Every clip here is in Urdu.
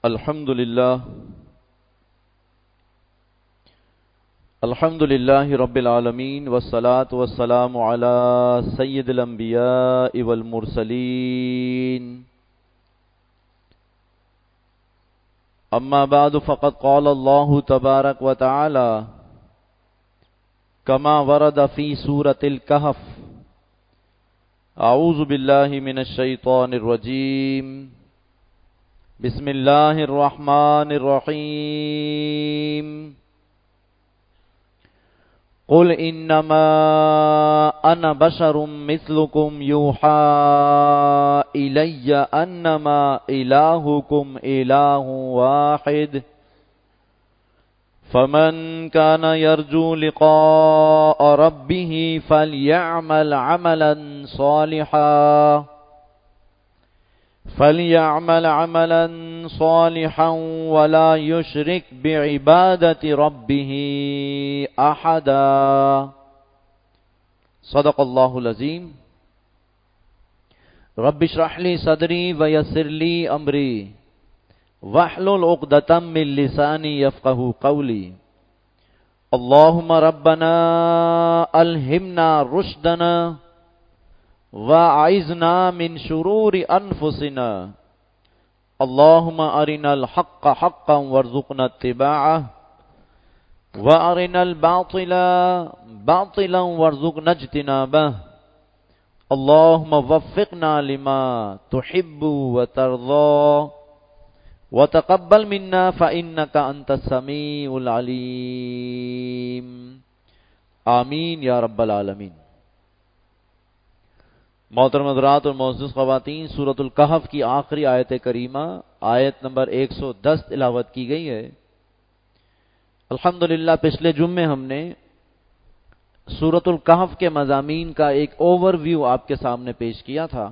الحمد للہ رب العالمین والصلاة والسلام علی سید الانبیاء والمرسلین اما بعد فقد قال اللہ تبارک وتعالی کما ورد فی سورۃ الکہف اعوذ باللہ من الشیطان الرجیم بسم اللہ الرحمن الرحیم قل انما انا بشر مثلکم یوحی الی انما الہکم الہ واحد فمن كان يرجو لقاء ربه فليعمل عملا صالحا ولا يشرك بعبادة ربه أحدا صدق الله العظيم رب اشرح لي صدري ويسر لي أمري واحلل عقدة من لساني يفقهوا قولي اللهم ربنا ألهمنا رشدنا وَأَعِذْنَا مِنْ شُرُورِ أَنفُسِنَا اللهم أرنا الحق حقا وارزقنا اتباعه وأرنا الباطل باطلا وارزقنا اجتنابه اللهم وفقنا لما تحب وترضى وتقبل منا فإنك أنت السميع العليم آمین یا رب العالمین۔ محترم حضرات اور معزز خواتین، سورۃ الکہف کی آخری آیت کریمہ آیت نمبر 110 تلاوت کی گئی ہے۔ الحمدللہ پچھلے جمعے ہم نے سورۃ الکہف کے مضامین کا ایک اوور ویو آپ کے سامنے پیش کیا تھا،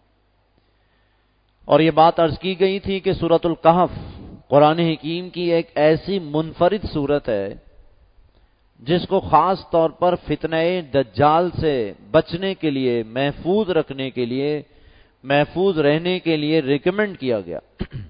اور یہ بات عرض کی گئی تھی کہ سورۃ الکہف قرآن حکیم کی ایک ایسی منفرد سورت ہے جس کو خاص طور پر فتنہ دجال سے بچنے کے لیے، محفوظ رکھنے کے لیے، محفوظ رہنے کے لیے ریکمینڈ کیا گیا۔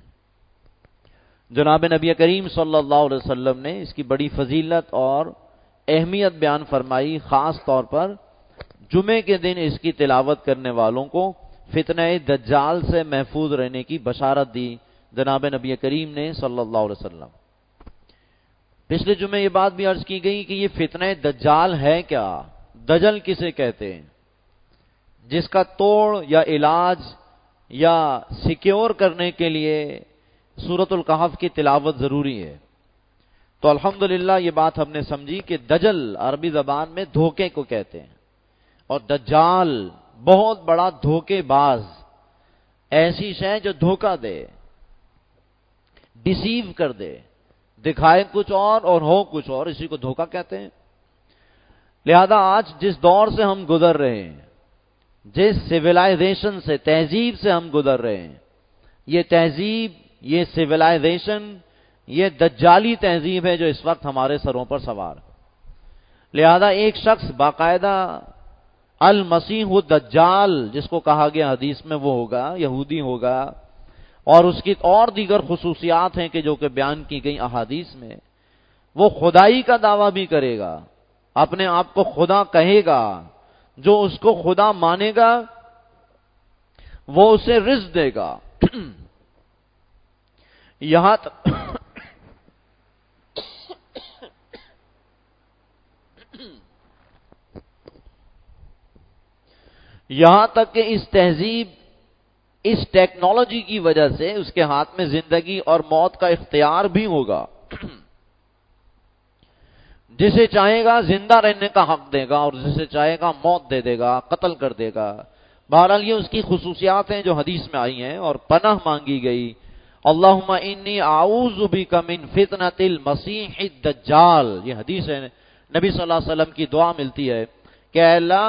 جناب نبی کریم صلی اللہ علیہ وسلم نے اس کی بڑی فضیلت اور اہمیت بیان فرمائی، خاص طور پر جمعے کے دن اس کی تلاوت کرنے والوں کو فتنہ دجال سے محفوظ رہنے کی بشارت دی جناب نبی کریم نے صلی اللہ علیہ وسلم۔ پچھلے جمعے یہ بات بھی عرض کی گئی کہ یہ فتنہ دجال ہے کیا، دجل کسے کہتے ہیں، جس کا توڑ یا علاج یا سیکیور کرنے کے لیے سورۃ الکہف کی تلاوت ضروری ہے۔ تو الحمدللہ یہ بات ہم نے سمجھی کہ دجل عربی زبان میں دھوکے کو کہتے ہیں، اور دجال بہت بڑا دھوکے باز، ایسی شے جو دھوکہ دے، ڈیسیو کر دے، دکھائے کچھ اور ہو کچھ اور، اسی کو دھوکہ کہتے ہیں۔ لہذا آج جس دور سے ہم گزر رہے ہیں، جس سویلائزیشن سے، تہذیب سے ہم گزر رہے ہیں، یہ تہذیب، یہ سویلائزیشن، یہ دجالی تہذیب ہے جو اس وقت ہمارے سروں پر سوار ہے۔ لہذا ایک شخص باقاعدہ المسیح الدجال جس کو کہا گیا حدیث میں، وہ ہوگا، یہودی ہوگا، اور اس کی اور دیگر خصوصیات ہیں کہ جو کہ بیان کی گئی احادیث میں۔ وہ خدائی کا دعویٰ بھی کرے گا، اپنے آپ کو خدا کہے گا، جو اس کو خدا مانے گا وہ اسے رزق دے گا۔ یہاں تک کہ اس تہذیب، اس ٹیکنالوجی کی وجہ سے اس کے ہاتھ میں زندگی اور موت کا اختیار بھی ہوگا۔ جسے چاہے گا زندہ رہنے کا حق دے گا، اور جسے چاہے گا موت دے دے گا، قتل کر دے گا۔ بہرحال یہ اس کی خصوصیات ہیں جو حدیث میں آئی ہیں، اور پناہ مانگی گئی، اللہم انی اعوذ بک من فتنۃ المسیح الدجال۔ یہ حدیث ہے، نبی صلی اللہ علیہ وسلم کی دعا ملتی ہے کہ اے اللہ،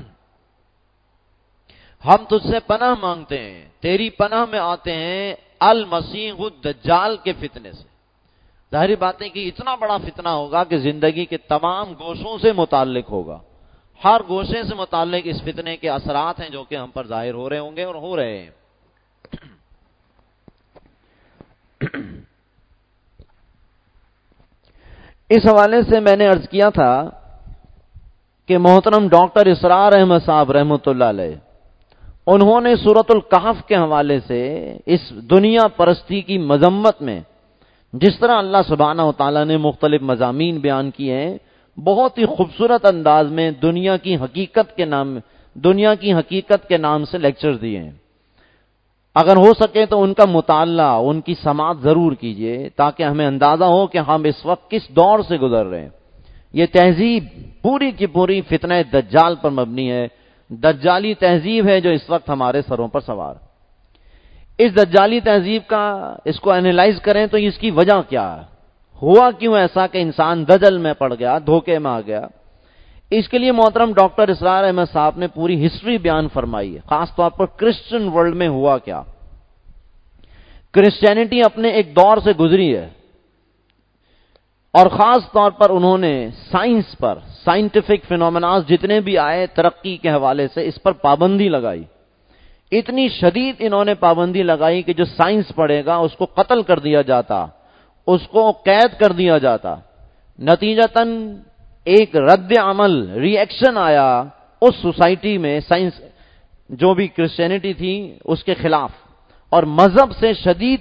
ہم تجھ سے پناہ مانگتے ہیں، تیری پناہ میں آتے ہیں المسیح الدجال کے فتنے سے۔ ظاہری بات ہے کہ اتنا بڑا فتنہ ہوگا کہ زندگی کے تمام گوشوں سے متعلق ہوگا، ہر گوشے سے متعلق اس فتنے کے اثرات ہیں جو کہ ہم پر ظاہر ہو رہے ہوں گے اور ہو رہے ہیں۔ اس حوالے سے میں نے عرض کیا تھا کہ محترم ڈاکٹر اسرار احمد صاحب رحمۃ اللہ علیہ، انہوں نے سورۃ الکہف کے حوالے سے اس دنیا پرستی کی مذمت میں جس طرح اللہ سبحانہ و تعالیٰ نے مختلف مضامین بیان کیے ہیں، بہت ہی خوبصورت انداز میں دنیا کی حقیقت کے نام سے لیکچر دیے ہیں۔ اگر ہو سکے تو ان کا مطالعہ، ان کی سماعت ضرور کیجیے تاکہ ہمیں اندازہ ہو کہ ہم اس وقت کس دور سے گزر رہے ہیں۔ یہ تہذیب پوری کی پوری فتنہ دجال پر مبنی ہے، دجالی تہذیب ہے جو اس وقت ہمارے سروں پر سوار۔ اس دجالی تہذیب کا اس کو انالائز کریں تو اس کی وجہ کیا ہے، ہوا کیوں ایسا کہ انسان دجل میں پڑ گیا، دھوکے میں آ گیا۔ اس کے لیے محترم ڈاکٹر اسرار احمد صاحب نے پوری ہسٹری بیان فرمائی ہے، خاص طور پر کرسچن ورلڈ میں ہوا کیا۔ کرسچینٹی اپنے ایک دور سے گزری ہے اور خاص طور پر انہوں نے سائنس پر، سائنٹیفک فینومیناز جتنے بھی آئے ترقی کے حوالے سے، اس پر پابندی لگائی۔ اتنی شدید انہوں نے پابندی لگائی کہ جو سائنس پڑھے گا اس کو قتل کر دیا جاتا، اس کو قید کر دیا جاتا۔ نتیجتاً ایک رد عمل، ری ایکشن آیا اس سوسائٹی میں، سائنس جو بھی کرسچینٹی تھی اس کے خلاف، اور مذہب سے شدید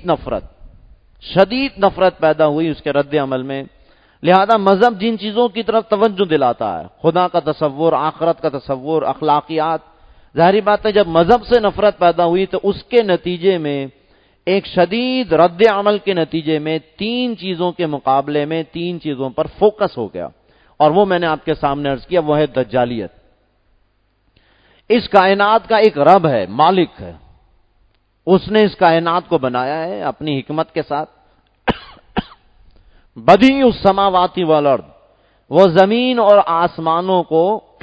نفرت پیدا ہوئی اس کے رد عمل میں۔ لہذا مذہب جن چیزوں کی طرف توجہ دلاتا ہے، خدا کا تصور، آخرت کا تصور، اخلاقیات، ظاہری بات ہے جب مذہب سے نفرت پیدا ہوئی تو اس کے نتیجے میں، ایک شدید رد عمل کے نتیجے میں، 3 چیزوں کے مقابلے میں 3 چیزوں پر فوکس ہو گیا، اور وہ میں نے آپ کے سامنے عرض کیا، وہ ہے دجالیت۔ اس کائنات کا ایک رب ہے، مالک ہے، اس نے اس کائنات کو بنایا ہے اپنی حکمت کے ساتھ۔ بدیع السماوات والارض، وہ زمین اور آسمانوں کو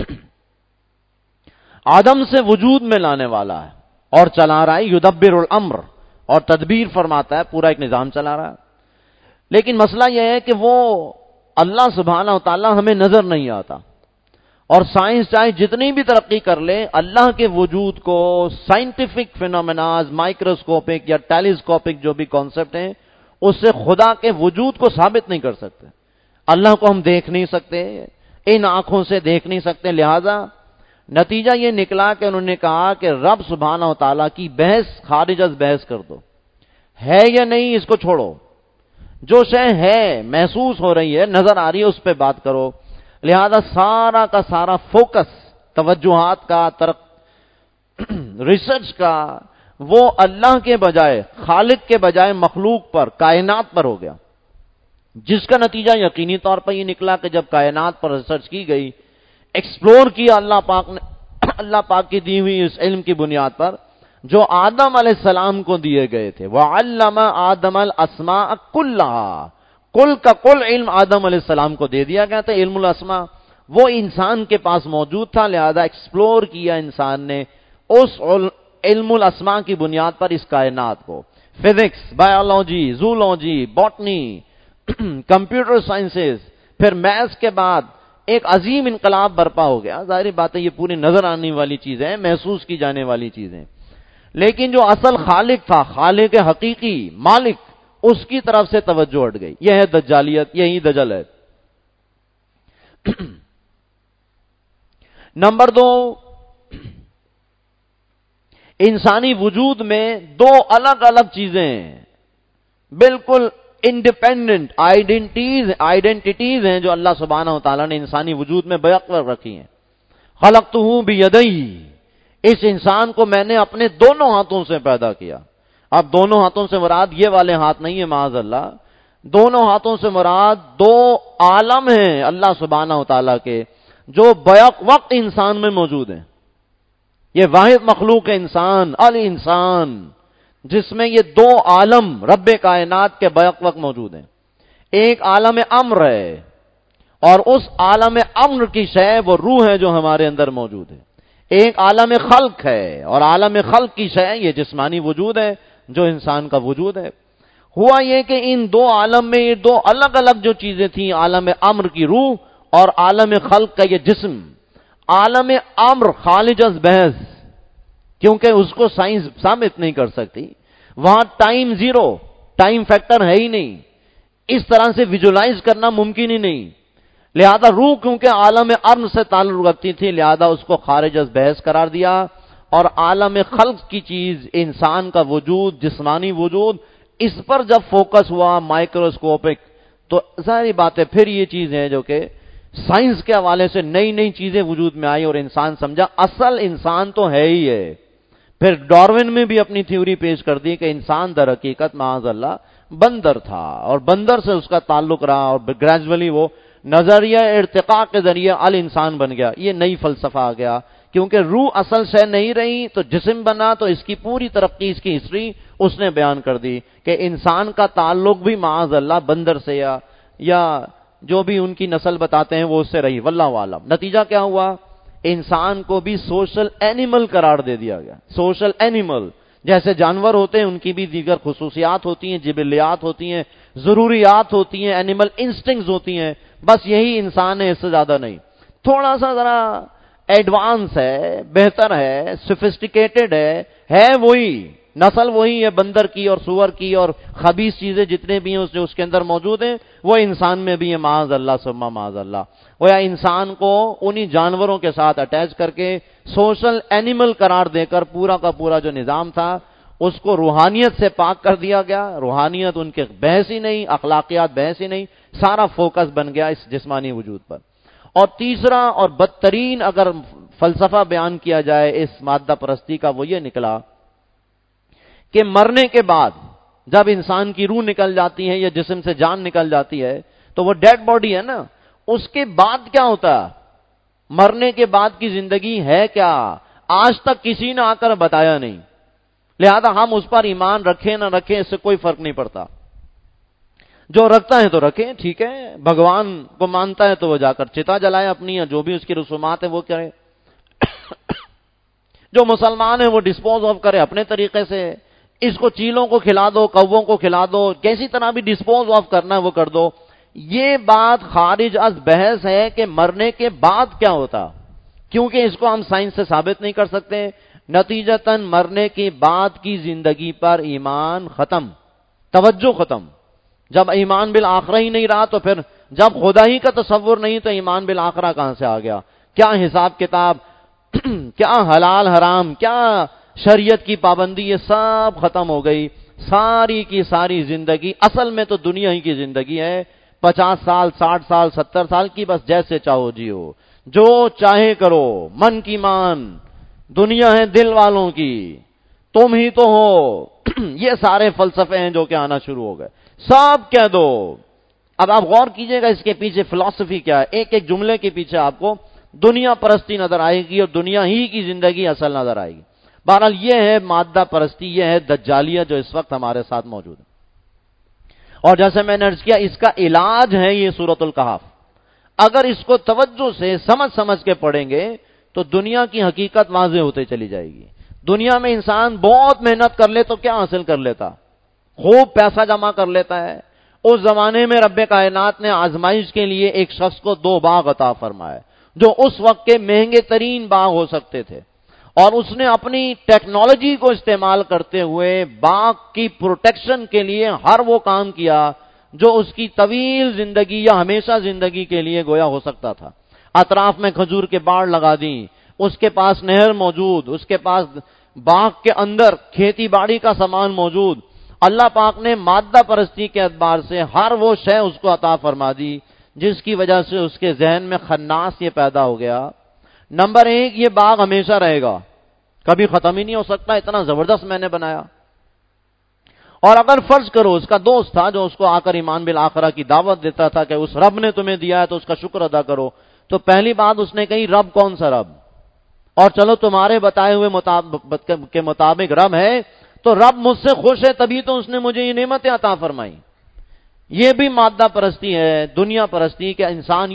عدم سے وجود میں لانے والا ہے اور چلا رہا ہے، یدبر الامر، اور تدبیر فرماتا ہے، پورا ایک نظام چلا رہا ہے۔ لیکن مسئلہ یہ ہے کہ وہ اللہ سبحانہ و تعالی ہمیں نظر نہیں آتا، اور سائنس چاہے جتنی بھی ترقی کر لے، اللہ کے وجود کو سائنٹیفک فینومیناز، مائکروسکوپک یا ٹیلیسکوپک جو بھی کانسیپٹ ہیں، اس سے خدا کے وجود کو ثابت نہیں کر سکتے۔ اللہ کو ہم دیکھ نہیں سکتے، ان آنکھوں سے دیکھ نہیں سکتے۔ لہذا نتیجہ یہ نکلا کہ انہوں نے کہا کہ رب سبحانہ و تعالیٰ کی بحث خارج از بحث کر دو، ہے یا نہیں اس کو چھوڑو، جو شے ہے، محسوس ہو رہی ہے، نظر آ رہی ہے، اس پہ بات کرو۔ لہذا سارا کا سارا فوکس توجہات کا، ریسرچ کا، وہ اللہ کے بجائے، خالق کے بجائے مخلوق پر، کائنات پر ہو گیا، جس کا نتیجہ یقینی طور پر یہ نکلا کہ جب کائنات پر ریسرچ کی گئی، ایکسپلور کیا اللہ پاک کی دی ہوئی اس علم کی بنیاد پر جو آدم علیہ السلام کو دیے گئے تھے، وَعَلَّمَ آدَمَ الْأَسْمَاءَ كُلَّهَا، کل کا کل علم آدم علیہ السلام کو دے دیا گیا تھا، علم الاسماء وہ انسان کے پاس موجود تھا۔ لہذا ایکسپلور کیا انسان نے اس علم الاسماء کی بنیاد پر اس کائنات کو، physics, biology, zoology, botany, computer sciences, پھر میتھس کے بعد ایک عظیم انقلاب برپا ہو گیا۔ ظاہری بات ہے یہ پوری نظر آنے والی چیزیں، محسوس کی جانے والی چیزیں، لیکن جو اصل خالق تھا، خالق حقیقی، مالک، اس کی طرف سے توجہ ہٹ گئی۔ یہ ہے دجالیت، یہی دجل ہے۔ نمبر 2، انسانی وجود میں 2 الگ الگ چیزیں ہیں، بالکل انڈیپینڈنٹ آئیڈینٹیز ہیں جو اللہ سبحانہ و تعالیٰ نے انسانی وجود میں بیک رکھی ہیں۔ خلقتہ بیدی، اس انسان کو میں نے اپنے دونوں ہاتھوں سے پیدا کیا۔ اب دونوں ہاتھوں سے مراد یہ والے ہاتھ نہیں ہے، معاذ اللہ، دونوں ہاتھوں سے مراد 2 عالم ہیں اللہ سبحانہ و تعالیٰ کے جو بیک وقت انسان میں موجود ہیں۔ یہ واحد مخلوق ہے انسان، الانسان، جس میں یہ 2 عالم رب کائنات کے بیک وقت موجود ہیں۔ ایک عالم امر ہے، اور اس عالم امر کی شے وہ روح ہے جو ہمارے اندر موجود ہے۔ ایک عالم خلق ہے، اور عالم خلق کی شے یہ جسمانی وجود ہے جو انسان کا وجود ہے۔ ہوا یہ کہ ان 2 عالم میں یہ 2 الگ الگ جو چیزیں تھیں، عالم امر کی روح اور عالم خلق کا یہ جسم۔ عالم امر خارج از بحث، کیونکہ اس کو سائنس ثابت نہیں کر سکتی، وہاں ٹائم زیرو، ٹائم فیکٹر ہے ہی نہیں، اس طرح سے ویژولائز کرنا ممکن ہی نہیں. لہذا روح کیونکہ عالم ارن سے تعلق رکھتی تھی، لہذا اس کو خارج از بحث قرار دیا، اور عالم خلق کی چیز انسان کا وجود، جسمانی وجود، اس پر جب فوکس ہوا مائکروسکوپک، تو ظاہری بات ہے پھر یہ چیز ہے جو کہ سائنس کے حوالے سے نئی نئی چیزیں وجود میں آئی اور انسان سمجھا اصل انسان تو ہے ہی ہے. پھر ڈاروین میں بھی اپنی تھیوری پیش کر دی کہ انسان در حقیقت معاذ اللہ بندر تھا، اور بندر سے اس کا تعلق رہا، اور گریجولی وہ نظریہ ارتقاء کے ذریعے الانسان بن گیا. یہ نئی فلسفہ آ گیا، کیونکہ روح اصل شے نہیں رہی تو جسم بنا، تو اس کی پوری ترقی، اس کی ہسٹری اس نے بیان کر دی کہ انسان کا تعلق بھی معاذ اللہ بندر سے یا جو بھی ان کی نسل بتاتے ہیں وہ اس سے رہی، واللہ عالم. نتیجہ کیا ہوا؟ انسان کو بھی سوشل اینیمل قرار دے دیا گیا. سوشل اینیمل، جیسے جانور ہوتے ہیں ان کی بھی دیگر خصوصیات ہوتی ہیں، جبلیات ہوتی ہیں، ضروریات ہوتی ہیں، اینیمل انسٹنگز ہوتی ہیں، بس یہی انسان ہے، اس سے زیادہ نہیں. تھوڑا سا ذرا ایڈوانس ہے، بہتر ہے، سوفسٹیکیٹڈ ہے وہی نسل، وہی ہے بندر کی اور سور کی، اور خبیث چیزیں جتنے بھی ہیں اس کے اندر موجود ہیں وہ انسان میں بھی ہے معاذ اللہ ثم معاذ اللہ. وہ یا انسان کو انہی جانوروں کے ساتھ اٹیچ کر کے سوشل اینیمل قرار دے کر پورا کا پورا جو نظام تھا اس کو روحانیت سے پاک کر دیا گیا. روحانیت ان کے بحث ہی نہیں، اخلاقیات بحث ہی نہیں، سارا فوکس بن گیا اس جسمانی وجود پر. اور تیسرا اور بدترین اگر فلسفہ بیان کیا جائے اس مادہ پرستی کا، وہ یہ نکلا کہ مرنے کے بعد جب انسان کی روح نکل جاتی ہے یا جسم سے جان نکل جاتی ہے تو وہ ڈیڈ باڈی ہے نا، اس کے بعد کیا ہوتا ہے؟ مرنے کے بعد کی زندگی ہے کیا؟ آج تک کسی نے آ کر بتایا نہیں. لہذا ہم اس پر ایمان رکھیں نہ رکھیں اس سے کوئی فرق نہیں پڑتا. جو رکھتا ہے تو رکھیں، ٹھیک ہے، بھگوان کو مانتا ہے تو وہ جا کر چتا جلائے اپنی، یا جو بھی اس کی رسومات ہیں وہ کرے. جو مسلمان ہے وہ ڈسپوز آف کرے اپنے طریقے سے. اس کو چیلوں کو کھلا دو، کووں کو کھلا دو، کیسی طرح بھی ڈسپوز آف کرنا ہے وہ کر دو. یہ بات خارج از بحث ہے کہ مرنے کے بعد کیا ہوتا، کیونکہ اس کو ہم سائنس سے ثابت نہیں کر سکتے. نتیجتاً مرنے کے بعد کی زندگی پر ایمان ختم، توجہ ختم. جب ایمان بالآخرہ ہی نہیں رہا تو پھر جب خدا ہی کا تصور نہیں تو ایمان بالآخرہ کہاں سے آ گیا؟ کیا حساب کتاب، کیا حلال حرام، کیا شریعت کی پابندی، یہ سب ختم ہو گئی. ساری کی ساری زندگی اصل میں تو دنیا ہی کی زندگی ہے. 50 سال، 60 سال، 70 سال کی، بس جیسے چاہو جیو، جو چاہے کرو، من کی مان. دنیا ہے دل والوں کی، تم ہی تو ہو. یہ سارے فلسفے ہیں جو کہ آنا شروع ہو گئے، سب کہہ دو. اب آپ غور کیجئے گا اس کے پیچھے فلسفی کیا ہے. ایک ایک جملے کے پیچھے آپ کو دنیا پرستی نظر آئے گی اور دنیا ہی کی زندگی اصل نظر آئے گی. بہرحال یہ ہے مادہ پرستی، یہ ہے دجالیہ جو اس وقت ہمارے ساتھ موجود ہے. اور جیسے میں نے عرض کیا اس کا علاج ہے یہ سورۃ الکہف. اگر اس کو توجہ سے سمجھ کے پڑھیں گے تو دنیا کی حقیقت واضح ہوتے چلی جائے گی. دنیا میں انسان بہت محنت کر لے تو کیا حاصل کر لیتا؟ خوب پیسہ جمع کر لیتا ہے. اس زمانے میں رب کائنات نے آزمائش کے لیے ایک شخص کو 2 باغ عطا فرمائے جو اس وقت کے مہنگے ترین باغ ہو سکتے تھے، اور اس نے اپنی ٹیکنالوجی کو استعمال کرتے ہوئے باغ کی پروٹیکشن کے لیے ہر وہ کام کیا جو اس کی طویل زندگی یا ہمیشہ زندگی کے لیے گویا ہو سکتا تھا. اطراف میں کھجور کے باڑ لگا دیں، اس کے پاس نہر موجود، اس کے پاس باغ کے اندر کھیتی باڑی کا سامان موجود. اللہ پاک نے مادہ پرستی کے اعتبار سے ہر وہ شے اس کو عطا فرما دی جس کی وجہ سے اس کے ذہن میں خناس یہ پیدا ہو گیا. نمبر 1، یہ باغ ہمیشہ رہے گا، کبھی ختم ہی نہیں ہو سکتا، اتنا زبردست میں نے بنایا. اور اگر فرض کرو اس کا دوست تھا جو اس کو آ کر ایمان بالآخرہ کی دعوت دیتا تھا کہ اس رب نے تمہیں دیا ہے تو اس کا شکر ادا کرو، تو پہلی بات اس نے کہی رب کون سا رب؟ اور چلو تمہارے بتائے ہوئے کے مطابق رب ہے تو رب مجھ سے خوش ہے تبھی تو اس نے مجھے یہ نعمتیں عطا فرمائی. یہ بھی مادہ پرستی ہے، دنیا پرستی، کہ انسان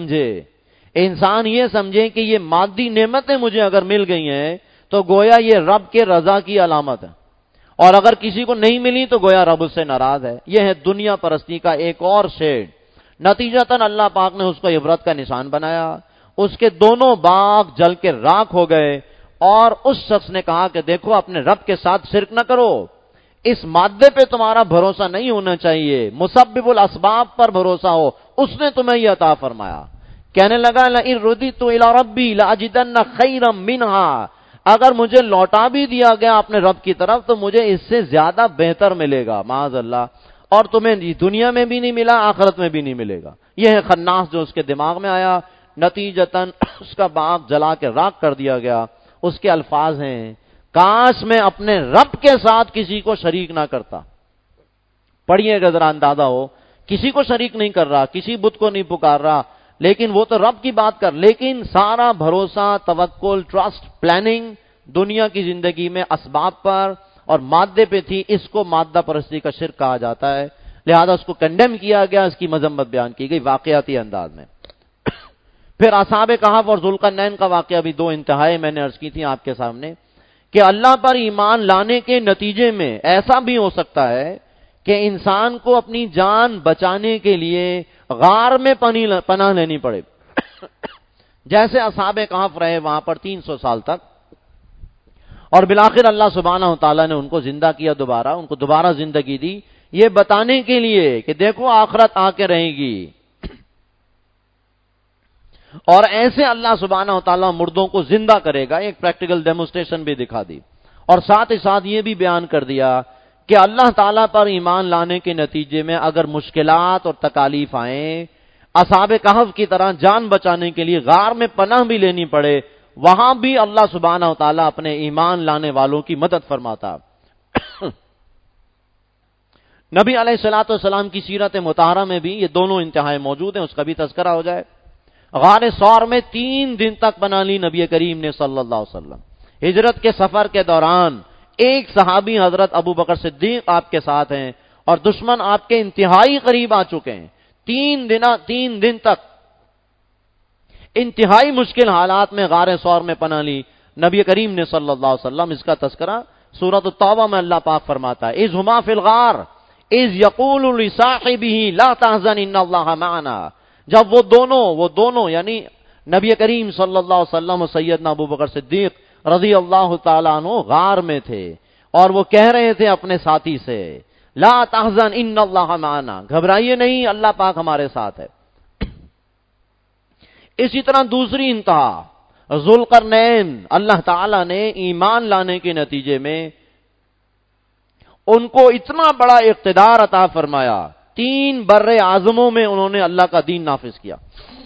یہ سمجھے کہ یہ مادی نعمتیں مجھے اگر مل گئی ہیں تو گویا یہ رب کے رضا کی علامت ہے، اور اگر کسی کو نہیں ملی تو گویا رب اس سے ناراض ہے. یہ ہے دنیا پرستی کا ایک اور شیڈ. نتیجتاً اللہ پاک نے اس کو عبرت کا نشان بنایا. اس کے دونوں باغ جل کے راکھ ہو گئے، اور اس شخص نے کہا کہ دیکھو اپنے رب کے ساتھ شرک نہ کرو، اس مادے پہ تمہارا بھروسہ نہیں ہونا چاہیے، مسبب الاسباب پر بھروسہ ہو، اس نے تمہیں یہ عطا فرمایا۔ کہنے لگا لئن رددت الی ربی لاجدن خیرا منہا، اگر مجھے لوٹا بھی دیا گیا اپنے رب کی طرف تو مجھے اس سے زیادہ بہتر ملے گا، معاذ اللہ، اور تمہیں دنیا میں بھی نہیں ملا، آخرت میں بھی نہیں ملے گا۔ یہ ہے خناس جو اس کے دماغ میں آیا، نتیجتاً اس کا باغ جلا کے راکھ کر دیا گیا۔ اس کے الفاظ ہیں، کاش میں اپنے رب کے ساتھ کسی کو شریک نہ کرتا۔ پڑھیے گا ذرا اندازہ ہو، کسی کو شریک نہیں کر رہا، کسی بت کو نہیں پکار رہا، لیکن وہ تو رب کی بات کر، لیکن سارا بھروسہ، توکل، ٹرسٹ، پلاننگ دنیا کی زندگی میں اسباب پر اور مادے پہ تھی۔ اس کو مادہ پرستی کا شرک کہا جاتا ہے، لہذا اس کو کنڈیم کیا گیا، اس کی مذمت بیان کی گئی واقعاتی انداز میں۔ پھر اصحاب کہف اور ذوالقرنین کا واقعہ بھی دو انتہائی میں نے عرض کی تھی آپ کے سامنے، کہ اللہ پر ایمان لانے کے نتیجے میں ایسا بھی ہو سکتا ہے کہ انسان کو اپنی جان بچانے کے لیے غار میں پناہ لینی پڑے، جیسے اصحاب کہف رہے وہاں پر 300 سال تک، اور بالآخر اللہ سبحانہ وتعالی نے ان کو زندہ کیا، ان کو دوبارہ زندگی دی، یہ بتانے کے لیے کہ دیکھو آخرت آ کے رہے گی۔ اور ایسے اللہ سبحانہ وتعالی مردوں کو زندہ کرے گا، ایک پریکٹیکل ڈیمونسٹریشن بھی دکھا دی، اور ساتھ ہی ساتھ یہ بھی بیان کر دیا کہ اللہ تعالیٰ پر ایمان لانے کے نتیجے میں اگر مشکلات اور تکالیف آئیں، اصحاب کہف کی طرح جان بچانے کے لیے غار میں پناہ بھی لینی پڑے، وہاں بھی اللہ سبحانہ وتعالی اپنے ایمان لانے والوں کی مدد فرماتا۔ نبی علیہ الصلوۃ والسلام کی سیرت مطہرہ میں بھی یہ دونوں انتہائیں موجود ہیں، اس کا بھی تذکرہ ہو جائے۔ غار ثور میں 3 دن تک بنا لی نبی کریم نے صلی اللہ علیہ وسلم۔ ہجرت کے سفر کے دوران ایک صحابی حضرت ابو بکر صدیق آپ کے ساتھ ہیں، اور دشمن آپ کے انتہائی قریب آ چکے ہیں۔ 3 دن تک انتہائی مشکل حالات میں غار ثور میں پناہ لی نبی کریم نے صلی اللہ علیہ وسلم۔ اس کا تذکرہ سورۃ التوبہ میں اللہ پاک فرماتا ہے، اذ ہما فی الغار اذ یقول لصاحبہ لا تحزن ان اللہ معنا، جب وہ دونوں یعنی نبی کریم صلی اللہ علیہ وسلم و سیدنا ابو بکر صدیق رضی اللہ تعالیٰ عنہ غار میں تھے، اور وہ کہہ رہے تھے اپنے ساتھی سے، لا تحزن ان اللہ معنا، گھبرائیے نہیں، اللہ پاک ہمارے ساتھ ہے۔ اسی طرح دوسری انتہا ذوالقرنین، اللہ تعالیٰ نے ایمان لانے کے نتیجے میں ان کو اتنا بڑا اقتدار عطا فرمایا، 3 بر اعظموں میں انہوں نے اللہ کا دین نافذ کیا۔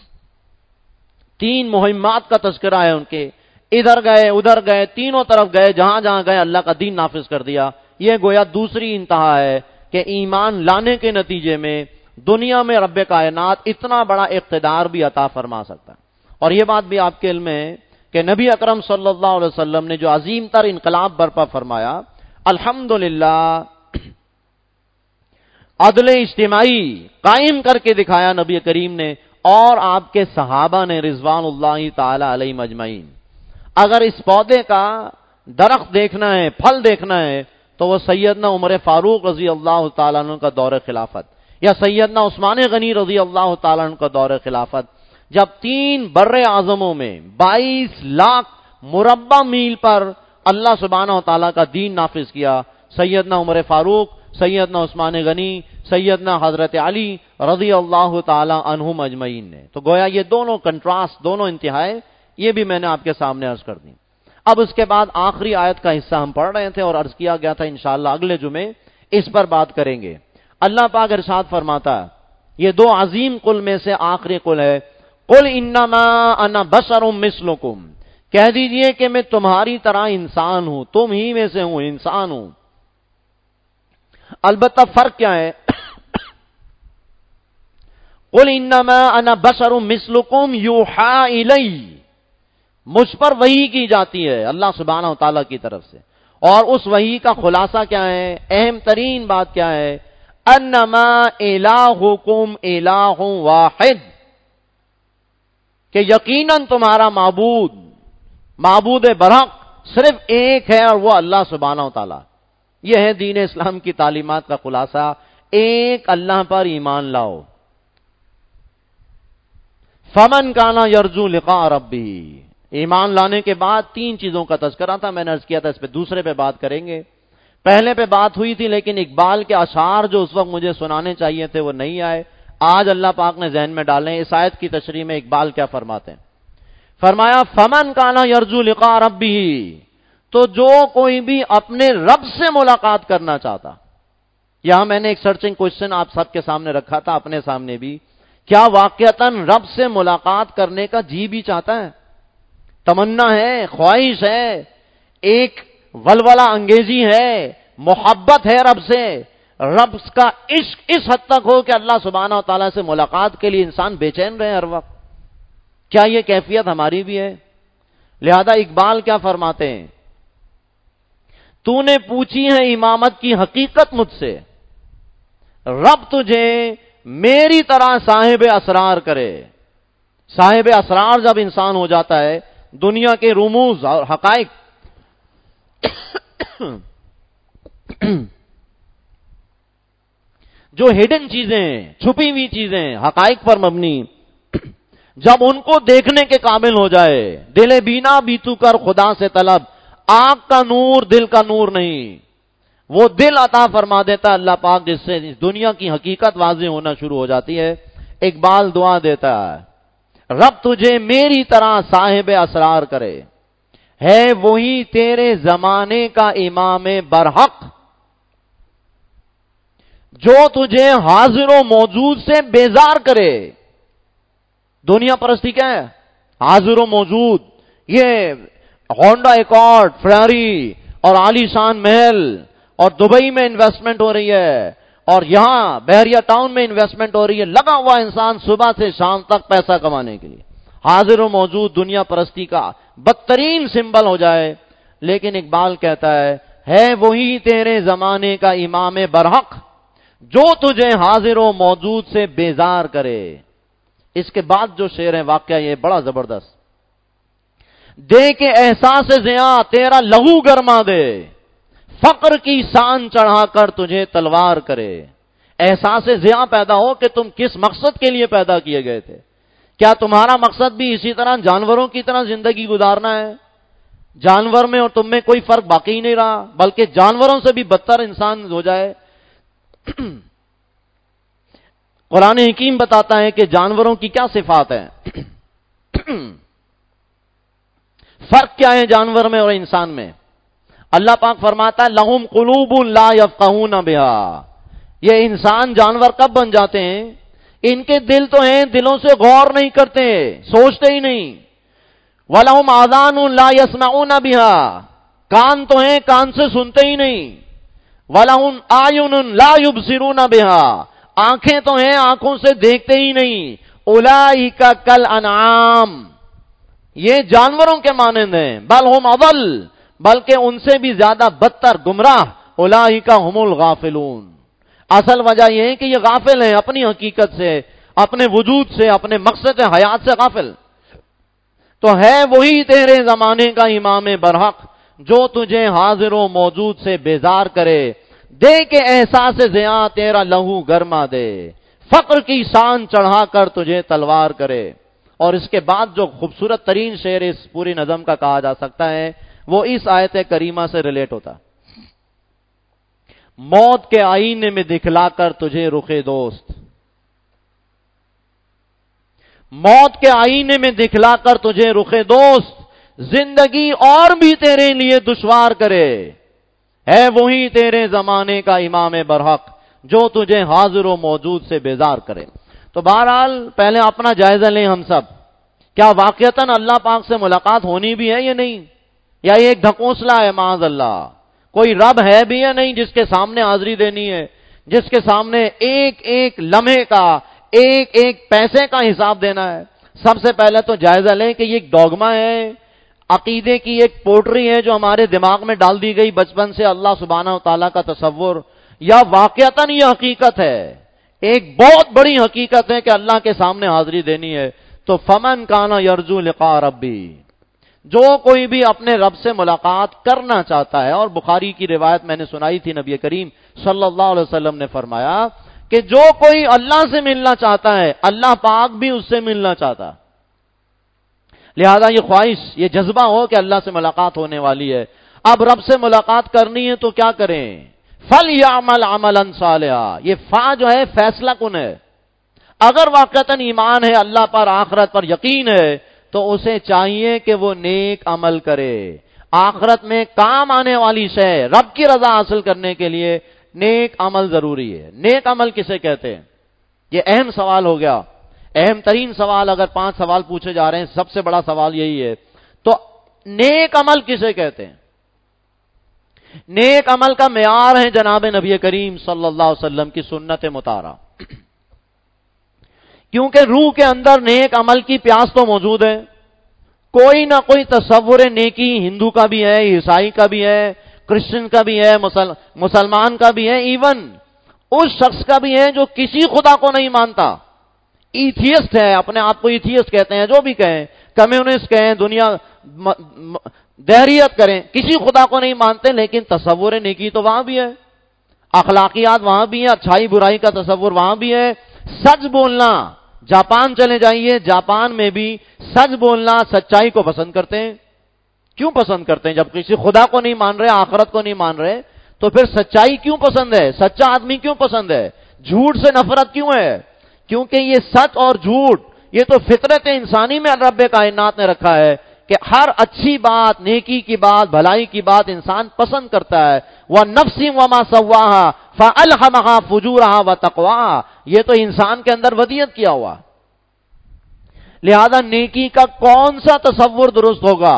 3 مہمات کا تذکرہ ہے ان کے، ادھر گئے ادھر گئے، تینوں طرف گئے، جہاں جہاں گئے اللہ کا دین نافذ کر دیا۔ یہ گویا دوسری انتہا ہے کہ ایمان لانے کے نتیجے میں دنیا میں رب کائنات اتنا بڑا اقتدار بھی عطا فرما سکتا ہے۔ اور یہ بات بھی آپ کے علم میں ہے کہ نبی اکرم صلی اللہ علیہ وسلم نے جو عظیم تر انقلاب برپا فرمایا، الحمدللہ عدل اجتماعی قائم کر کے دکھایا نبی کریم نے اور آپ کے صحابہ نے رضوان اللہ تعالی علیہم اجمعین۔ اگر اس پودے کا درخت دیکھنا ہے، پھل دیکھنا ہے، تو وہ سیدنا عمر فاروق رضی اللہ تعالیٰ عنہ کا دور خلافت، یا سیدنا عثمان غنی رضی اللہ تعالیٰ عنہ کا دور خلافت، جب 3 بر اعظموں میں 22 لاکھ مربع میل پر اللہ سبحانہ و تعالیٰ کا دین نافذ کیا، سیدنا عمر فاروق، سیدنا عثمان غنی، سیدنا حضرت علی رضی اللہ تعالی عنہم اجمعین نے۔ تو گویا یہ دونوں کنٹراسٹ، دونوں انتہائیں، یہ بھی میں نے آپ کے سامنے عرض کر دی۔ اب اس کے بعد آخری آیت کا حصہ ہم پڑھ رہے تھے اور عرض کیا گیا تھا انشاءاللہ اگلے جمعے اس پر بات کریں گے۔ اللہ پاک ارشاد فرماتا ہے، یہ 2 عظیم قل میں سے آخری قل ہے، قل انما انا بشر مثلکم، کہہ دیجئے کہ میں تمہاری طرح انسان ہوں، تم ہی میں سے ہوں، انسان ہوں۔ البتہ فرق کیا ہے؟ قل انما انا بشر مثلکم یوحی الی، مجھ پر وحی کی جاتی ہے اللہ سبحانہ و تعالیٰ کی طرف سے، اور اس وحی کا خلاصہ کیا ہے؟ اہم ترین بات کیا ہے؟ انما الہکم الہ واحد، کہ یقیناً تمہارا معبود برحق صرف ایک ہے، اور وہ اللہ سبحانہ و تعالیٰ۔ یہ ہے دین اسلام کی تعلیمات کا خلاصہ، ایک اللہ پر ایمان لاؤ۔ فمن کانا یرجو لقاء ربہ، ایمان لانے کے بعد 3 چیزوں کا تذکرہ تھا، میں نے عرض کیا تھا اس پہ دوسرے پہ بات کریں گے۔ پہلے پہ بات ہوئی تھی لیکن اقبال کے اشعار جو اس وقت مجھے سنانے چاہیے تھے وہ نہیں آئے، آج اللہ پاک نے ذہن میں ڈالے۔ اس آیت کی تشریح میں اقبال کیا فرماتے ہیں؟ فرمایا فمن کانا یرجو لقاء ربہ، تو جو کوئی بھی اپنے رب سے ملاقات کرنا چاہتا۔ یہاں میں نے ایک سرچنگ کوشچن آپ سب کے سامنے رکھا تھا، اپنے سامنے بھی، کیا واقعتاً رب سے ملاقات کرنے کا جی بھی چاہتا ہے؟ تمنا ہے، خواہش ہے، ایک ولولہ انگیزی ہے، محبت ہے رب سے، رب کا عشق اس حد تک ہو کہ اللہ سبحانہ و تعالیٰ سے ملاقات کے لیے انسان بے چین رہے ہر وقت۔ کیا یہ کیفیت ہماری بھی ہے؟ لہذا اقبال کیا فرماتے ہیں؟ تو نے پوچھی ہے امامت کی حقیقت مجھ سے، رب تجھے میری طرح صاحب اسرار کرے۔ صاحب اسرار جب انسان ہو جاتا ہے، دنیا کے رموز اور حقائق جو ہڈن چیزیں، چھپی ہوئی چیزیں، حقائق پر مبنی، جب ان کو دیکھنے کے قابل ہو جائے، دل بینا بیتو کر خدا سے طلب، آنکھ کا نور دل کا نور نہیں، وہ دل عطا فرما دیتا اللہ پاک جس سے دنیا کی حقیقت واضح ہونا شروع ہو جاتی ہے۔ اقبال دعا دیتا ہے، رب تجھے میری طرح صاحب اسرار کرے، ہے وہی تیرے زمانے کا امام برحق، جو تجھے حاضر و موجود سے بیزار کرے۔ دنیا پرستی کیا ہے؟ حاضر و موجود، یہ ہونڈا ایکارڈ، فراری اور عالی شان محل، اور دبئی میں انویسٹمنٹ ہو رہی ہے، اور یہاں بحریہ ٹاؤن میں انویسٹمنٹ ہو رہی ہے، لگا ہوا انسان صبح سے شام تک پیسہ کمانے کے لیے۔ حاضر و موجود دنیا پرستی کا بدترین سمبل ہو جائے، لیکن اقبال کہتا ہے وہی تیرے زمانے کا امام برحق، جو تجھے حاضر و موجود سے بیزار کرے۔ اس کے بعد جو شعر ہے واقعہ یہ بڑا زبردست، دے کے احساس زیاں تیرا لہو گرما دے، فقر کی سان چڑھا کر تجھے تلوار کرے۔ احساس زیاں پیدا ہو کہ تم کس مقصد کے لیے پیدا کیے گئے تھے۔ کیا تمہارا مقصد بھی اسی طرح جانوروں کی طرح زندگی گزارنا ہے؟ جانور میں اور تم میں کوئی فرق باقی نہیں رہا، بلکہ جانوروں سے بھی بدتر انسان ہو جائے۔ قرآن حکیم بتاتا ہے کہ جانوروں کی کیا صفات ہے، فرق کیا ہے جانور میں اور انسان میں۔ اللہ پاک فرماتا ہے لہم قلوب لا یفقہون بہا، یہ انسان جانور کب بن جاتے ہیں؟ ان کے دل تو ہیں، دلوں سے غور نہیں کرتے، سوچتے ہی نہیں۔ وَلَهُمْ آذَانٌ لَا يَسْمَعُونَ بِهَا، کان تو ہیں، کان سے سنتے ہی نہیں۔ وَلَهُمْ أَعْيُنٌ لَا يُبْصِرُونَ بِهَا، آنکھیں تو ہیں، آنکھوں سے دیکھتے ہی نہیں۔ أُولَئِكَ كَالْأَنْعَامِ، یہ جانوروں کے مانند ہیں، بل ہم اضل، بلکہ ان سے بھی زیادہ بدتر گمراہ۔ أُولَئِكَ هُمُ الْغَافِلُونَ، اصل وجہ یہ ہے کہ یہ غافل ہیں اپنی حقیقت سے، اپنے وجود سے، اپنے مقصد حیات سے غافل۔ تو ہے وہی تیرے زمانے کا امام برحق، جو تجھے حاضر و موجود سے بیزار کرے، دے کے احساس زیاں تیرا لہو گرما دے، فقر کی شان چڑھا کر تجھے تلوار کرے۔ اور اس کے بعد جو خوبصورت ترین شعر اس پوری نظم کا کہا جا سکتا ہے وہ اس آیت کریمہ سے ریلیٹ ہوتا، موت کے آئینے میں دکھلا کر تجھے رخے دوست، موت کے آئینے میں دکھلا کر تجھے رخے دوست، زندگی اور بھی تیرے لیے دشوار کرے، ہے وہی تیرے زمانے کا امام برحق، جو تجھے حاضر و موجود سے بیزار کرے۔ تو بہرحال پہلے اپنا جائزہ لیں ہم سب، کیا واقعتاً اللہ پاک سے ملاقات ہونی بھی ہے یا نہیں، یا یہ ایک ڈھکوسلا ہے معاذ اللہ؟ کوئی رب ہے بھی یا نہیں جس کے سامنے حاضری دینی ہے، جس کے سامنے ایک ایک لمحے کا، ایک ایک پیسے کا حساب دینا ہے؟ سب سے پہلے تو جائزہ لیں کہ یہ ایک ڈوگما ہے، عقیدے کی ایک پوٹری ہے جو ہمارے دماغ میں ڈال دی گئی بچپن سے، اللہ سبحانہ و تعالیٰ کا تصور، یا واقعتاً یہ حقیقت ہے، ایک بہت بڑی حقیقت ہے کہ اللہ کے سامنے حاضری دینی ہے۔ تو فمن کانا یرجو لقاء ربی، جو کوئی بھی اپنے رب سے ملاقات کرنا چاہتا ہے، اور بخاری کی روایت میں نے سنائی تھی، نبی کریم صلی اللہ علیہ وسلم نے فرمایا کہ جو کوئی اللہ سے ملنا چاہتا ہے اللہ پاک بھی اس سے ملنا چاہتا، لہذا یہ خواہش، یہ جذبہ ہو کہ اللہ سے ملاقات ہونے والی ہے۔ اب رب سے ملاقات کرنی ہے تو کیا کریں؟ فَلْيَعْمَلْ عَمَلًا صَالِحًا، یہ فا جو ہے فیصلہ کن ہے. اگر واقعتاً ایمان ہے، اللہ پر آخرت پر یقین ہے، تو اسے چاہیے کہ وہ نیک عمل کرے. آخرت میں کام آنے والی شے، رب کی رضا حاصل کرنے کے لیے نیک عمل ضروری ہے. نیک عمل کسے کہتے ہیں؟ یہ اہم سوال ہو گیا. اہم ترین سوال، اگر 5 سوال پوچھے جا رہے ہیں سب سے بڑا سوال یہی ہے. تو نیک عمل کسے کہتے ہیں؟ نیک عمل کا معیار ہے جناب نبی کریم صلی اللہ علیہ وسلم کی سنت مطہرہ. کیونکہ روح کے اندر نیک عمل کی پیاس تو موجود ہے. کوئی نہ کوئی تصور نیکی ہندو کا بھی ہے، عیسائی کا بھی ہے، کرسچن کا بھی ہے، مسلمان کا بھی ہے، ایون اس شخص کا بھی ہے جو کسی خدا کو نہیں مانتا، ایتھیسٹ ہے، اپنے آپ کو ایتھیسٹ کہتے ہیں، جو بھی کہیں، کمیونسٹ کہیں، دنیا دہریت کریں، کسی خدا کو نہیں مانتے، لیکن تصور نیکی تو وہاں بھی ہے، اخلاقیات وہاں بھی ہے، اچھائی برائی کا تصور وہاں بھی ہے. سچ بولنا، جاپان چلے جائیے، جاپان میں بھی سچ بولنا، سچائی کو پسند کرتے ہیں. کیوں پسند کرتے ہیں؟ جب کسی خدا کو نہیں مان رہے، آخرت کو نہیں مان رہے، تو پھر سچائی کیوں پسند ہے؟ سچا آدمی کیوں پسند ہے؟ جھوٹ سے نفرت کیوں ہے؟ کیونکہ یہ سچ اور جھوٹ، یہ تو فطرت انسانی میں رب کائنات نے رکھا ہے کہ ہر اچھی بات، نیکی کی بات، بھلائی کی بات انسان پسند کرتا ہے. وَالنَّفْسِ وَمَا سَوَّاهَا فَأَلْهَمَهَا فُجُورَهَا وَتَقْوَاهَا، یہ تو انسان کے اندر ودیت کیا ہوا. لہذا نیکی کا کون سا تصور درست ہوگا؟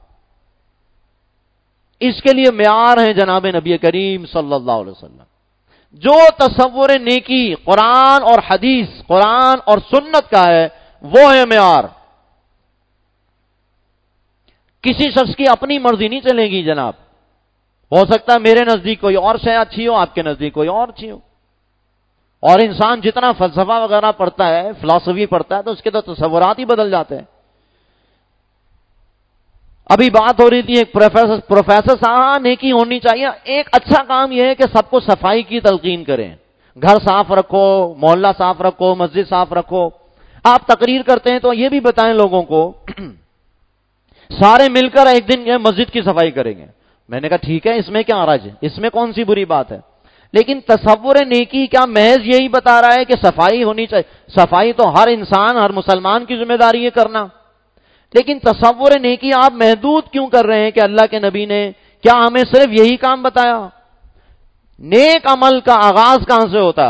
اس کے لیے معیار ہے جناب نبی کریم صلی اللہ علیہ وسلم. جو تصور نیکی قرآن اور حدیث، قرآن اور سنت کا ہے، وہ ہے معیار. کسی شخص کی اپنی مرضی نہیں چلے گی جناب. ہو سکتا ہے میرے نزدیک کوئی اور شے اچھی ہو، آپ کے نزدیک کوئی اور اچھی ہو. اور انسان جتنا فلسفہ وغیرہ پڑھتا ہے، فلسفی پڑھتا ہے، تو اس کے تو تصورات ہی بدل جاتے ہیں. ابھی بات ہو رہی تھی ایک پروفیسر صاحب، نیکی ہونی چاہیے. ایک اچھا کام یہ ہے کہ سب کو صفائی کی تلقین کریں، گھر صاف رکھو، محلہ صاف رکھو، مسجد صاف رکھو. آپ تقریر کرتے ہیں تو یہ بھی بتائیں لوگوں کو سارے مل کر ایک دن مسجد کی صفائی کریں گے. میں نے کہا ٹھیک ہے، اس میں کیا حرج ہے، اس میں کون سی بری بات ہے. لیکن تصور نیکی کیا محض یہی بتا رہا ہے کہ صفائی ہونی چاہیے؟ صفائی تو ہر انسان، ہر مسلمان کی ذمہ داری ہے کرنا. لیکن تصور نیکی آپ محدود کیوں کر رہے ہیں کہ اللہ کے نبی نے کیا ہمیں صرف یہی کام بتایا؟ نیک عمل کا آغاز کہاں سے ہوتا؟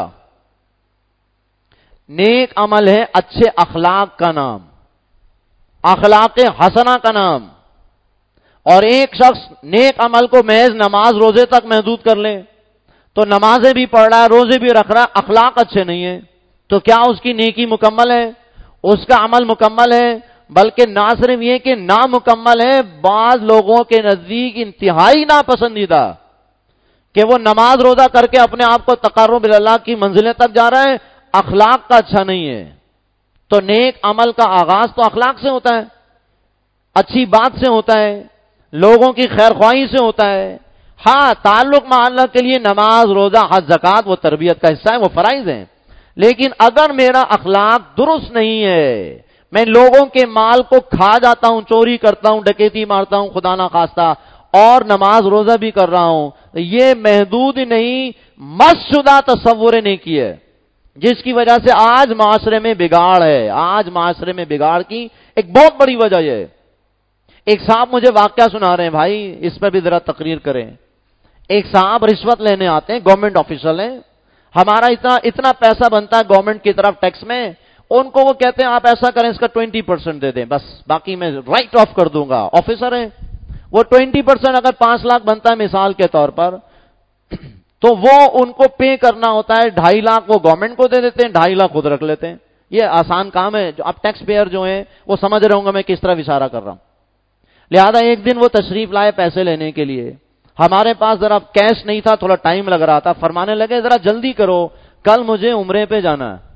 نیک عمل ہے اچھے اخلاق کا نام، اخلاق حسنہ کا نام. اور ایک شخص نیک عمل کو محض نماز روزے تک محدود کر لے تو نمازیں بھی پڑھ رہا ہے، روزے بھی رکھ رہا ہے، اخلاق اچھے نہیں ہیں، تو کیا اس کی نیکی مکمل ہے؟ اس کا عمل مکمل ہے؟ بلکہ نہ صرف یہ کہ نامکمل ہے، بعض لوگوں کے نزدیک انتہائی ناپسندیدہ کہ وہ نماز روزہ کر کے اپنے آپ کو تقرب اللہ کی منزلیں تک جا رہا ہے، اخلاق کا اچھا نہیں ہے. تو نیک عمل کا آغاز تو اخلاق سے ہوتا ہے، اچھی بات سے ہوتا ہے، لوگوں کی خیر خواہی سے ہوتا ہے. ہاں، تعلق مع اللہ کے لیے نماز، روزہ، حج، زکات وہ تربیت کا حصہ ہے، وہ فرائض ہیں. لیکن اگر میرا اخلاق درست نہیں ہے، میں لوگوں کے مال کو کھا جاتا ہوں، چوری کرتا ہوں، ڈکیتی مارتا ہوں خدا نہ خواستہ، اور نماز روزہ بھی کر رہا ہوں، یہ محدود نہیں، مس شدہ تصور نیکی ہے، جس کی وجہ سے آج معاشرے میں بگاڑ ہے. آج معاشرے میں بگاڑ کی ایک بہت بڑی وجہ یہ ہے. ایک صاحب مجھے واقعہ سنا رہے ہیں، بھائی اس پہ بھی ذرا تقریر کریں. ایک صاحب رشوت لینے آتے ہیں، گورنمنٹ آفیسر ہیں، ہمارا اتنا پیسہ بنتا ہے گورنمنٹ کی طرف ٹیکس میں، ان کو وہ کہتے ہیں آپ ایسا کریں اس کا 20% دے دیں، بس باقی میں رائٹ آف کر دوں گا. آفیسر ہیں وہ، 20% اگر 5 لاکھ بنتا ہے مثال کے طور پر، تو وہ ان کو پے کرنا ہوتا ہے 2.5 لاکھ وہ گورنمنٹ کو دے دیتے ہیں، 2.5 لاکھ خود رکھ لیتے ہیں. یہ آسان کام ہے، جو اب ٹیکس پیئر جو ہیں وہ سمجھ رہے ہوں گے میں کس طرح اشارہ کر رہا ہوں. لہذا ایک دن وہ تشریف لائے پیسے لینے کے لیے، ہمارے پاس ذرا کیش نہیں تھا، تھوڑا ٹائم لگ رہا تھا، فرمانے لگے ذرا جلدی کرو، کل مجھے عمرے پہ جانا ہے.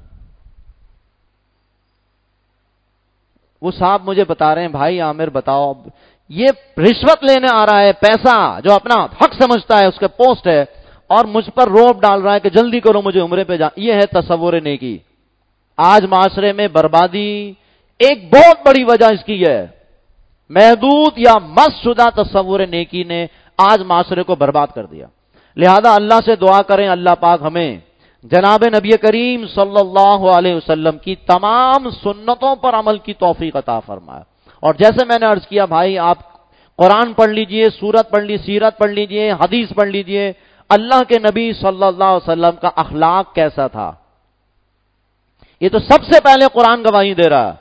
وہ صاحب مجھے بتا رہے ہیں بھائی عامر بتاؤ، یہ رشوت لینے آ رہا ہے، پیسہ جو اپنا حق سمجھتا ہے اس کے پوسٹ ہے، اور مجھ پر روب ڈال رہا ہے کہ جلدی کرو مجھے عمرے پہ جا. یہ ہے تصور نیکی. آج معاشرے میں بربادی ایک بہت بڑی وجہ اس کی ہے، محدود یا مس شدہ تصور نیکی نے آج معاشرے کو برباد کر دیا۔ لہذا اللہ سے دعا کریں اللہ پاک ہمیں جناب نبی کریم صلی اللہ علیہ وسلم کی تمام سنتوں پر عمل کی توفیق عطا فرمائے۔ اور جیسے میں نے عرض کیا بھائی، آپ قرآن پڑھ لیجئے، سورت پڑھ لیجئے، سیرت پڑھ لیجئے، حدیث پڑھ لیجئے، اللہ کے نبی صلی اللہ علیہ وسلم کا اخلاق کیسا تھا، یہ تو سب سے پہلے قرآن گواہی دے رہا ہے۔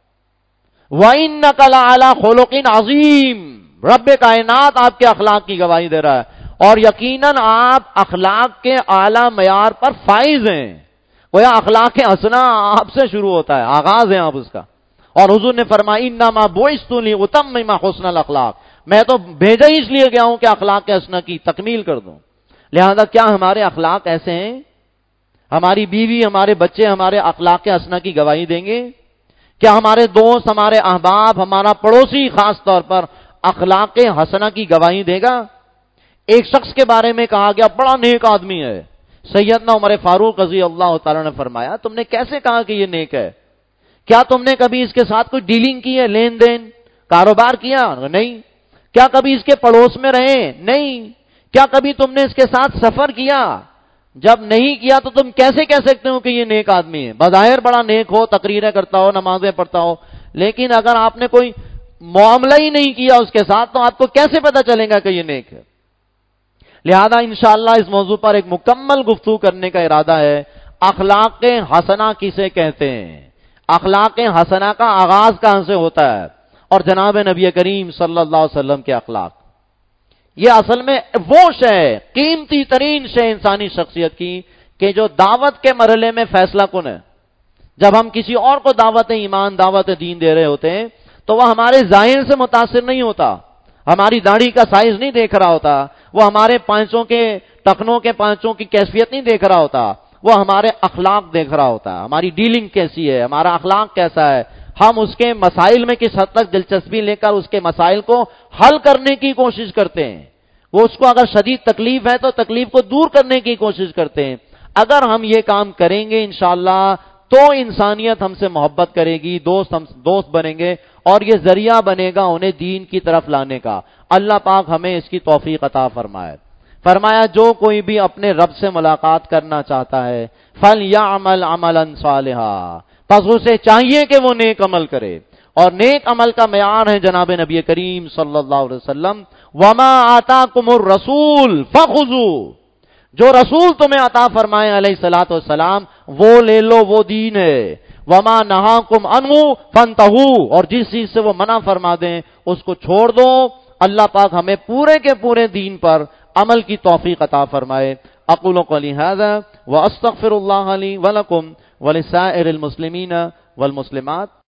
وَإِنَّكَ لَعَلَىٰ خُلُقٍ عَظِيمٍ، رب کائنات آپ کے اخلاق کی گواہی دے رہا ہے، اور یقیناً آپ اخلاق کے اعلیٰ معیار پر فائز ہیں۔ گویا اخلاق حسنہ آپ سے شروع ہوتا ہے، آغاز ہے آپ اس کا۔ اور حضور نے فرمایا انما بعثت لأتمم حسن الاخلاق، میں تو بھیجا ہی اس لیے گیا ہوں کہ اخلاق حسنہ کی تکمیل کر دوں۔ لہذا کیا ہمارے اخلاق ایسے ہیں؟ ہماری بیوی، ہمارے بچے ہمارے اخلاق حسنہ کی گواہی دیں گے؟ کیا ہمارے دوست، ہمارے احباب، ہمارا پڑوسی خاص طور پر اخلاق حسنہ کی گواہی دے گا؟ ایک شخص کے بارے میں کہا گیا بڑا نیک آدمی ہے، سیدنا عمر فاروق رضی اللہ تعالیٰ نے فرمایا تم نے کیسے کہا کہ یہ نیک ہے؟ کیا تم نے کبھی اس کے ساتھ کوئی ڈیلنگ کی ہے، لین دین، کاروبار کیا؟ نہیں۔ کیا کبھی اس کے پڑوس میں رہے؟ نہیں۔ کیا کبھی تم نے اس کے ساتھ سفر کیا؟ جب نہیں کیا تو تم کیسے کہہ سکتے ہو کہ یہ نیک آدمی ہے؟ بظاہر بڑا نیک ہو، تقریریں کرتا ہو، نمازیں پڑھتا ہو، لیکن اگر آپ نے کوئی معاملہ ہی نہیں کیا اس کے ساتھ تو آپ کو کیسے پتا چلے گا کہ یہ نیک ہے؟ لہذا انشاءاللہ اس موضوع پر ایک مکمل گفتگو کرنے کا ارادہ ہے۔ اخلاق حسنہ کسے کہتے ہیں؟ اخلاق حسنہ کا آغاز کہاں سے ہوتا ہے؟ اور جناب نبی کریم صلی اللہ علیہ وسلم کے اخلاق، یہ اصل میں وہ شے، قیمتی ترین شے انسانی شخصیت کی کہ جو دعوت کے مرحلے میں فیصلہ کن ہے۔ جب ہم کسی اور کو دعوت ایمان، دعوت دین دے رہے ہوتے ہیں تو وہ ہمارے ظاہر سے متاثر نہیں ہوتا، ہماری داڑھی کا سائز نہیں دیکھ رہا ہوتا، وہ ہمارے پانچوں کے ٹخنوں کے پانچوں کی کیفیت نہیں دیکھ رہا ہوتا، وہ ہمارے اخلاق دیکھ رہا ہوتا ہے، ہماری ڈیلنگ کیسی ہے، ہمارا اخلاق کیسا ہے، ہم اس کے مسائل میں کس حد تک دلچسپی لے کر اس کے مسائل کو حل کرنے کی کوشش کرتے ہیں۔ وہ اس کو اگر شدید تکلیف ہے تو تکلیف کو دور کرنے کی کوشش کرتے ہیں۔ اگر ہم یہ کام کریں گے انشاءاللہ تو انسانیت ہم سے محبت کرے گی، دوست بنیں گے، اور یہ ذریعہ بنے گا انہیں دین کی طرف لانے کا۔ اللہ پاک ہمیں اس کی توفیق عطا فرمائے۔ فرمایا جو کوئی بھی اپنے رب سے ملاقات کرنا چاہتا ہے فَلْيَعْمَلْ عَمَلًا صَالِحًا، پس اسے چاہیے کہ وہ نیک عمل کرے، اور نیک عمل کا معیار ہے جناب نبی کریم صلی اللہ علیہ وسلم وَمَا آتَاكُمُ الرَّسُولُ فَخُذُوهُ، جو رسول تمہیں عطا فرمائے علیہ الصلوۃ والسلام وہ لے لو، وہ دین ہے۔ وَمَا نَهَاكُمْ عَنْهُ فَانْتَهُوا، اور جس چیز سے وہ منع فرما دیں اس کو چھوڑ دو۔ اللہ پاک ہمیں پورے کے پورے دین پر عمل کی توفیق عطا فرمائے۔ اقول قولی ھذا واستغفر اللہ لی ولکم ولسائر المسلمین والمسلمات۔